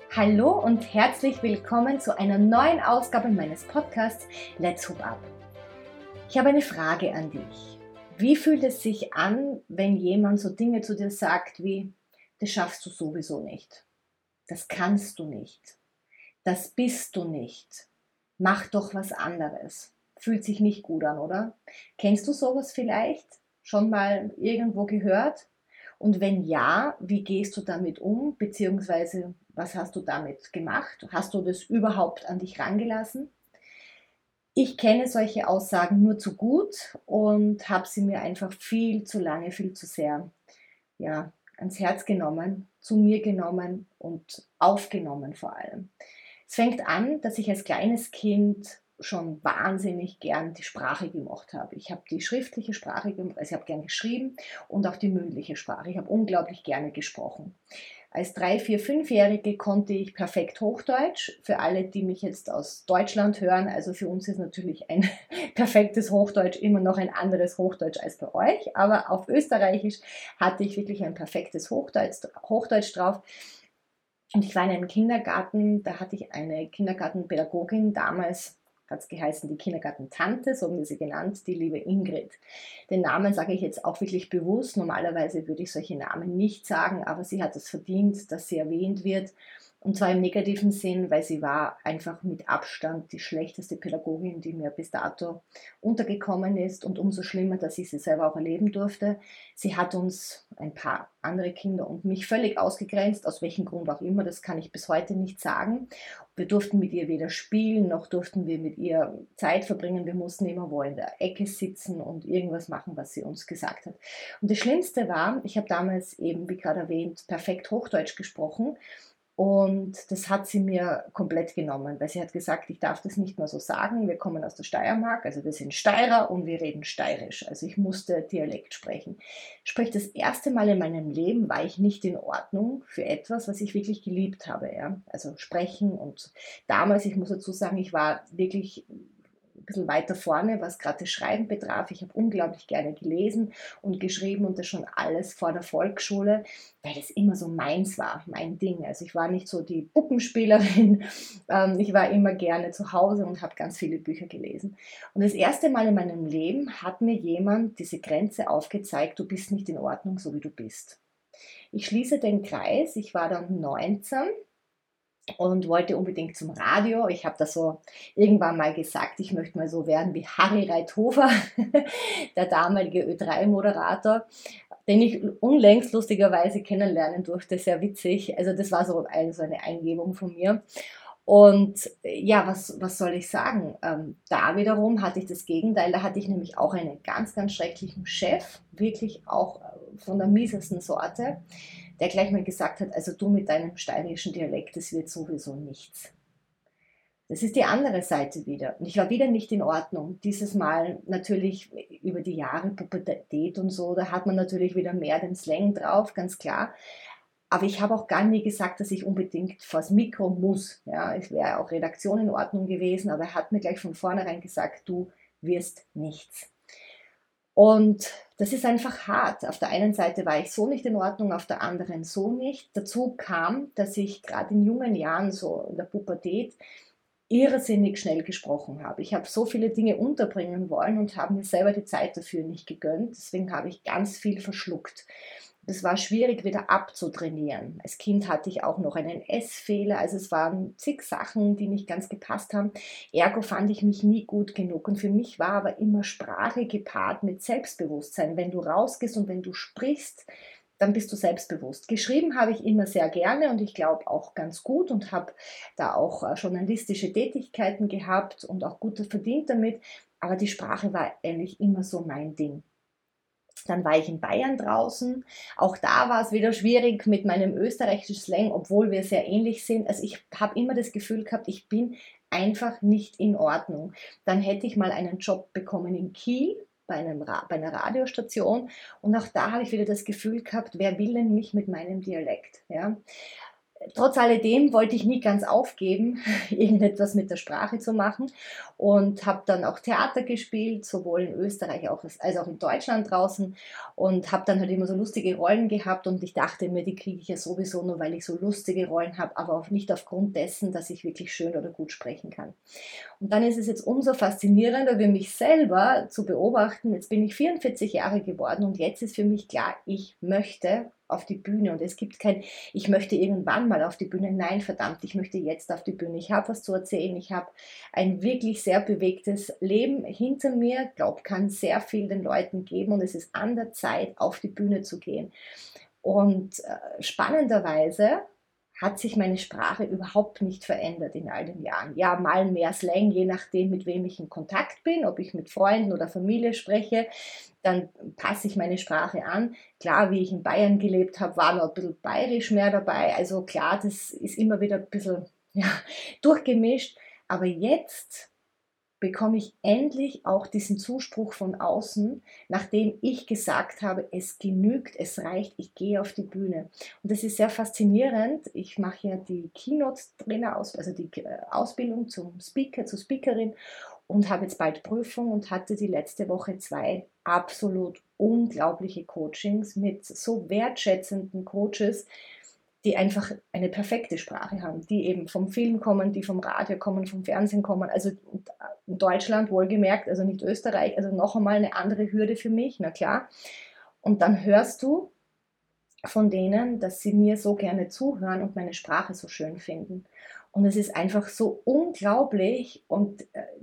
Hallo und herzlich willkommen zu einer neuen Ausgabe meines Podcasts Let's Hoop Up. Ich habe eine Frage an dich. Wie fühlt es sich an, wenn jemand so Dinge zu dir sagt wie, das schaffst du sowieso nicht, das kannst du nicht, das bist du nicht, mach doch was anderes. Fühlt sich nicht gut an, oder? Kennst du sowas vielleicht? Schon mal irgendwo gehört? Und wenn ja, wie gehst du damit um? Beziehungsweise, was hast du damit gemacht? Hast du das überhaupt an dich rangelassen? Ich kenne solche Aussagen nur zu gut und habe sie mir einfach viel zu lange, viel zu sehr, ja, ans Herz genommen, zu mir genommen und aufgenommen vor allem. Es fängt an, dass ich als kleines Kind schon wahnsinnig gern die Sprache gemocht habe. Ich habe die schriftliche Sprache gemocht, also ich habe gern geschrieben und auch die mündliche Sprache. Ich habe unglaublich gerne gesprochen. Als 3-, 4-, 5-Jährige konnte ich perfekt Hochdeutsch. Für alle, die mich jetzt aus Deutschland hören, also für uns ist natürlich ein perfektes Hochdeutsch immer noch ein anderes Hochdeutsch als bei euch, aber auf Österreichisch hatte ich wirklich ein perfektes Hochdeutsch drauf. Und ich war in einem Kindergarten, da hatte ich eine Kindergartenpädagogin, damals hat es geheißen, die Kindergartentante, so haben wir sie genannt, die liebe Ingrid. Den Namen sage ich jetzt auch wirklich bewusst. Normalerweise würde ich solche Namen nicht sagen, aber sie hat es verdient, dass sie erwähnt wird. Und zwar im negativen Sinn, weil sie war einfach mit Abstand die schlechteste Pädagogin, die mir bis dato untergekommen ist. Und umso schlimmer, dass ich sie selber auch erleben durfte. Sie hat uns, ein paar andere Kinder und mich, völlig ausgegrenzt, aus welchem Grund auch immer, das kann ich bis heute nicht sagen. Wir durften mit ihr weder spielen, noch durften wir mit ihr Zeit verbringen. Wir mussten immer wo in der Ecke sitzen und irgendwas machen, was sie uns gesagt hat. Und das Schlimmste war, ich habe damals eben, wie gerade erwähnt, perfekt Hochdeutsch gesprochen. Und das hat sie mir komplett genommen, weil sie hat gesagt, ich darf das nicht mehr so sagen. Wir kommen aus der Steiermark, also wir sind Steirer und wir reden steirisch. Also ich musste Dialekt sprechen. Sprich, das erste Mal in meinem Leben war ich nicht in Ordnung für etwas, was ich wirklich geliebt habe. Ja? Also sprechen und damals, ich muss dazu sagen, ich war wirklich ein bisschen weiter vorne, was gerade das Schreiben betraf. Ich habe unglaublich gerne gelesen und geschrieben und das schon alles vor der Volksschule, weil das immer so meins war, mein Ding. Also ich war nicht so die Puppenspielerin, ich war immer gerne zu Hause und habe ganz viele Bücher gelesen. Und das erste Mal in meinem Leben hat mir jemand diese Grenze aufgezeigt, du bist nicht in Ordnung, so wie du bist. Ich schließe den Kreis, ich war dann 19 und wollte unbedingt zum Radio. Ich habe das so irgendwann mal gesagt, ich möchte mal so werden wie Harry Reithofer, der damalige Ö3-Moderator, den ich unlängst lustigerweise kennenlernen durfte, sehr witzig. Also das war so eine Eingebung von mir. Und ja, was soll ich sagen? Da wiederum hatte ich das Gegenteil, da hatte ich nämlich auch einen ganz, ganz schrecklichen Chef, wirklich auch von der miesesten Sorte, der gleich mal gesagt hat, also du mit deinem steirischen Dialekt, das wird sowieso nichts. Das ist die andere Seite wieder. Und ich war wieder nicht in Ordnung. Dieses Mal natürlich über die Jahre Pubertät und so, da hat man natürlich wieder mehr den Slang drauf, ganz klar. Aber ich habe auch gar nie gesagt, dass ich unbedingt vors Mikro muss. Ja, es wäre auch Redaktion in Ordnung gewesen, aber er hat mir gleich von vornherein gesagt, du wirst nichts. Und das ist einfach hart. Auf der einen Seite war ich so nicht in Ordnung, auf der anderen so nicht. Dazu kam, dass ich gerade in jungen Jahren, so in der Pubertät, irrsinnig schnell gesprochen habe. Ich habe so viele Dinge unterbringen wollen und habe mir selber die Zeit dafür nicht gegönnt. Deswegen habe ich ganz viel verschluckt. Das war schwierig wieder abzutrainieren. Als Kind hatte ich auch noch einen Essfehler, also es waren zig Sachen, die nicht ganz gepasst haben. Ergo fand ich mich nie gut genug und für mich war aber immer Sprache gepaart mit Selbstbewusstsein. Wenn du rausgehst und wenn du sprichst, dann bist du selbstbewusst. Geschrieben habe ich immer sehr gerne und ich glaube auch ganz gut und habe da auch journalistische Tätigkeiten gehabt und auch gut verdient damit. Aber die Sprache war eigentlich immer so mein Ding. Dann war ich in Bayern draußen. Auch da war es wieder schwierig mit meinem österreichischen Slang, obwohl wir sehr ähnlich sind. Also ich habe immer das Gefühl gehabt, ich bin einfach nicht in Ordnung. Dann hätte ich mal einen Job bekommen in Kiel bei einer Radiostation und auch da habe ich wieder das Gefühl gehabt, wer will denn mich mit meinem Dialekt? Ja? trotz alledem wollte ich nie ganz aufgeben, irgendetwas mit der Sprache zu machen und habe dann auch Theater gespielt, sowohl in Österreich als auch in Deutschland draußen und habe dann halt immer so lustige Rollen gehabt und ich dachte mir, die kriege ich ja sowieso nur, weil ich so lustige Rollen habe, aber auch nicht aufgrund dessen, dass ich wirklich schön oder gut sprechen kann. Und dann ist es jetzt umso faszinierender für mich selber zu beobachten. Jetzt bin ich 44 Jahre geworden und jetzt ist für mich klar, ich möchte auf die Bühne und es gibt kein, ich möchte irgendwann mal auf die Bühne. Nein, verdammt, ich möchte jetzt auf die Bühne. Ich habe was zu erzählen. Ich habe ein wirklich sehr bewegtes Leben hinter mir. Glaube, kann sehr viel den Leuten geben und es ist an der Zeit, auf die Bühne zu gehen. Und spannenderweise hat sich meine Sprache überhaupt nicht verändert in all den Jahren. Ja, mal mehr Slang, je nachdem, mit wem ich in Kontakt bin, ob ich mit Freunden oder Familie spreche, dann passe ich meine Sprache an. Klar, wie ich in Bayern gelebt habe, war noch ein bisschen bayerisch mehr dabei. Also klar, das ist immer wieder ein bisschen ja, durchgemischt. Aber jetzt bekomme ich endlich auch diesen Zuspruch von außen, nachdem ich gesagt habe, es genügt, es reicht, ich gehe auf die Bühne. Und das ist sehr faszinierend. Ich mache ja die Keynote-Trainer, also die Ausbildung zum Speaker, zur Speakerin und habe jetzt bald Prüfung und hatte die letzte Woche 2 absolut unglaubliche Coachings mit so wertschätzenden Coaches, die einfach eine perfekte Sprache haben, die eben vom Film kommen, die vom Radio kommen, vom Fernsehen kommen, also in Deutschland wohlgemerkt, also nicht Österreich, also noch einmal eine andere Hürde für mich, na klar. Und dann hörst du von denen, dass sie mir so gerne zuhören und meine Sprache so schön finden. Und es ist einfach so unglaublich und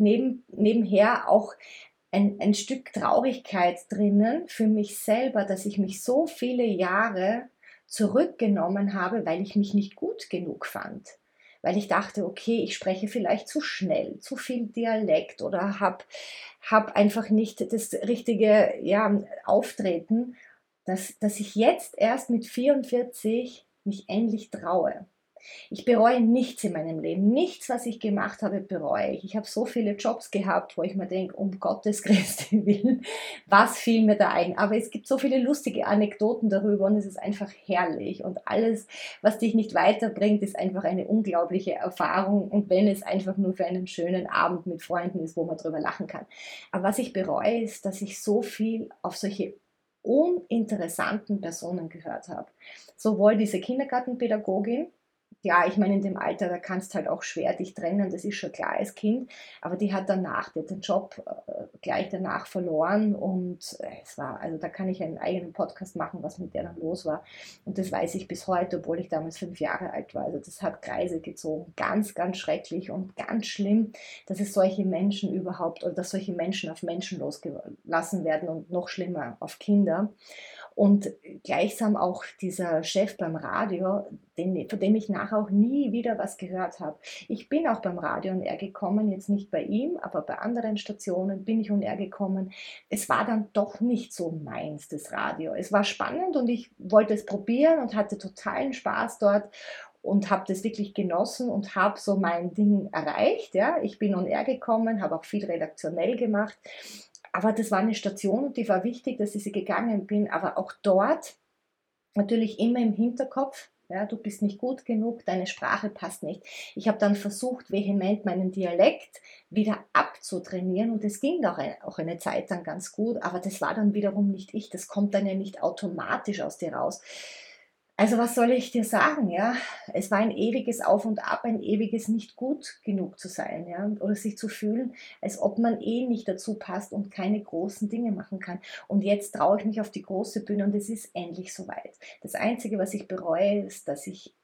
nebenher auch ein Stück Traurigkeit drinnen für mich selber, dass ich mich so viele Jahre zurückgenommen habe, weil ich mich nicht gut genug fand. Weil ich dachte, okay, ich spreche vielleicht zu schnell, zu viel Dialekt oder hab einfach nicht das richtige ja, Auftreten, dass ich jetzt erst mit 44 mich endlich traue. Ich bereue nichts in meinem Leben. Nichts, was ich gemacht habe, bereue ich. Ich habe so viele Jobs gehabt, wo ich mir denke, um Gottes Christi willen, was fiel mir da ein? Aber es gibt so viele lustige Anekdoten darüber und es ist einfach herrlich. Und alles, was dich nicht weiterbringt, ist einfach eine unglaubliche Erfahrung. Und wenn es einfach nur für einen schönen Abend mit Freunden ist, wo man drüber lachen kann. Aber was ich bereue, ist, dass ich so viel auf solche uninteressanten Personen gehört habe. Sowohl diese Kindergartenpädagogin, ja, ich meine, in dem Alter, da kannst du halt auch schwer dich trennen, das ist schon klar als Kind, aber die hat den Job gleich danach verloren und es war, also da kann ich einen eigenen Podcast machen, was mit der dann los war und das weiß ich bis heute, obwohl ich damals 5 Jahre alt war, also das hat Kreise gezogen, ganz, ganz schrecklich und ganz schlimm, dass es solche Menschen überhaupt oder dass solche Menschen auf Menschen losgelassen werden und noch schlimmer auf Kinder. Und gleichsam auch dieser Chef beim Radio, von dem ich nachher auch nie wieder was gehört habe. Ich bin auch beim Radio und R gekommen, jetzt nicht bei ihm, aber bei anderen Stationen bin ich und R gekommen. Es war dann doch nicht so meins, das Radio. Es war spannend und ich wollte es probieren und hatte totalen Spaß dort und habe das wirklich genossen und habe so mein Ding erreicht. Ja. Ich bin on air gekommen, habe auch viel redaktionell gemacht, aber das war eine Station und die war wichtig, dass ich sie gegangen bin, aber auch dort natürlich immer im Hinterkopf, ja, du bist nicht gut genug, deine Sprache passt nicht. Ich habe dann versucht, vehement meinen Dialekt wieder abzutrainieren und es ging auch eine Zeit lang ganz gut, aber das war dann wiederum nicht ich, das kommt dann ja nicht automatisch aus dir raus. Also was soll ich dir sagen, ja? Es war ein ewiges Auf und Ab, ein ewiges nicht gut genug zu sein, ja, oder sich zu fühlen, als ob man eh nicht dazu passt und keine großen Dinge machen kann. Und jetzt traue ich mich auf die große Bühne und es ist endlich soweit. Das Einzige, was ich bereue, ist, dass ich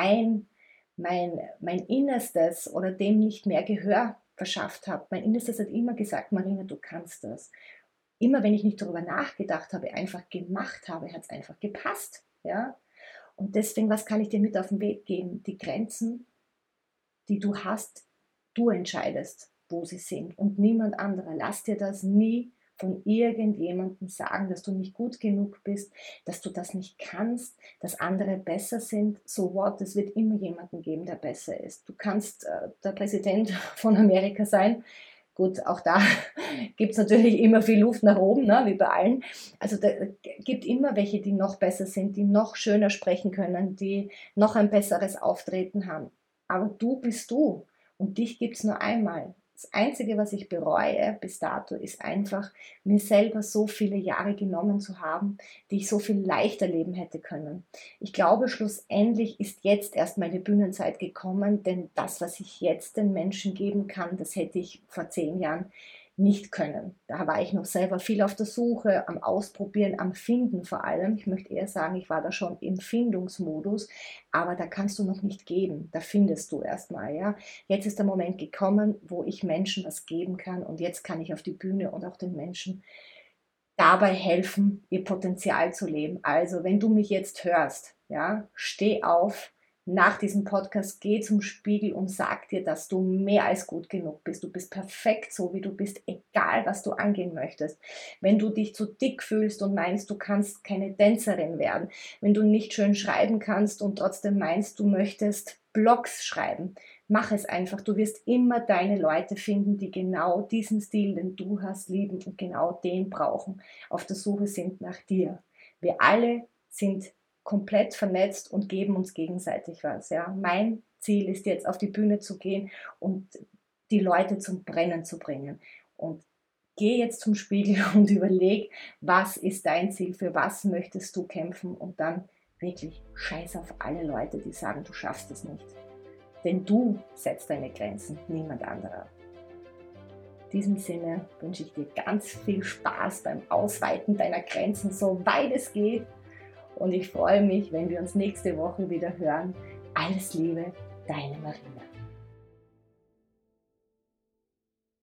mein Innerstes oder dem nicht mehr Gehör verschafft habe. Mein Innerstes hat immer gesagt, Marina, du kannst das. Immer wenn ich nicht darüber nachgedacht habe, einfach gemacht habe, hat es einfach gepasst, ja. Und deswegen, was kann ich dir mit auf den Weg geben? Die Grenzen, die du hast, du entscheidest, wo sie sind und niemand anderer. Lass dir das nie von irgendjemandem sagen, dass du nicht gut genug bist, dass du das nicht kannst, dass andere besser sind. So what, es wird immer jemanden geben, der besser ist. Du kannst der Präsident von Amerika sein, Gut, auch da gibt es natürlich immer viel Luft nach oben, ne, wie bei allen. Also da gibt immer welche, die noch besser sind, die noch schöner sprechen können, die noch ein besseres Auftreten haben. Aber du bist du und dich gibt es nur einmal. Das Einzige, was ich bereue bis dato, ist einfach, mir selber so viele Jahre genommen zu haben, die ich so viel leichter leben hätte können. Ich glaube, schlussendlich ist jetzt erst meine Bühnenzeit gekommen, denn das, was ich jetzt den Menschen geben kann, das hätte ich vor 10 Jahren nicht können. Da war ich noch selber viel auf der Suche, am Ausprobieren, am Finden vor allem. Ich möchte eher sagen, ich war da schon im Findungsmodus, aber da kannst du noch nicht geben. Da findest du erstmal, ja. Jetzt ist der Moment gekommen, wo ich Menschen was geben kann und jetzt kann ich auf die Bühne und auch den Menschen dabei helfen, ihr Potenzial zu leben. Also, wenn du mich jetzt hörst, ja, steh auf, nach diesem Podcast geh zum Spiegel und sag dir, dass du mehr als gut genug bist. Du bist perfekt, so wie du bist, egal was du angehen möchtest. Wenn du dich zu dick fühlst und meinst, du kannst keine Tänzerin werden, wenn du nicht schön schreiben kannst und trotzdem meinst, du möchtest Blogs schreiben, mach es einfach. Du wirst immer deine Leute finden, die genau diesen Stil, den du hast, lieben und genau den brauchen, auf der Suche sind nach dir. Wir alle sind komplett vernetzt und geben uns gegenseitig was. Ja. Mein Ziel ist jetzt, auf die Bühne zu gehen und die Leute zum Brennen zu bringen. Und geh jetzt zum Spiegel und überleg, was ist dein Ziel, für was möchtest du kämpfen und dann wirklich scheiß auf alle Leute, die sagen, du schaffst es nicht. Denn du setzt deine Grenzen, niemand anderer. In diesem Sinne wünsche ich dir ganz viel Spaß beim Ausweiten deiner Grenzen, so weit es geht. Und ich freue mich, wenn wir uns nächste Woche wieder hören. Alles Liebe, deine Marina.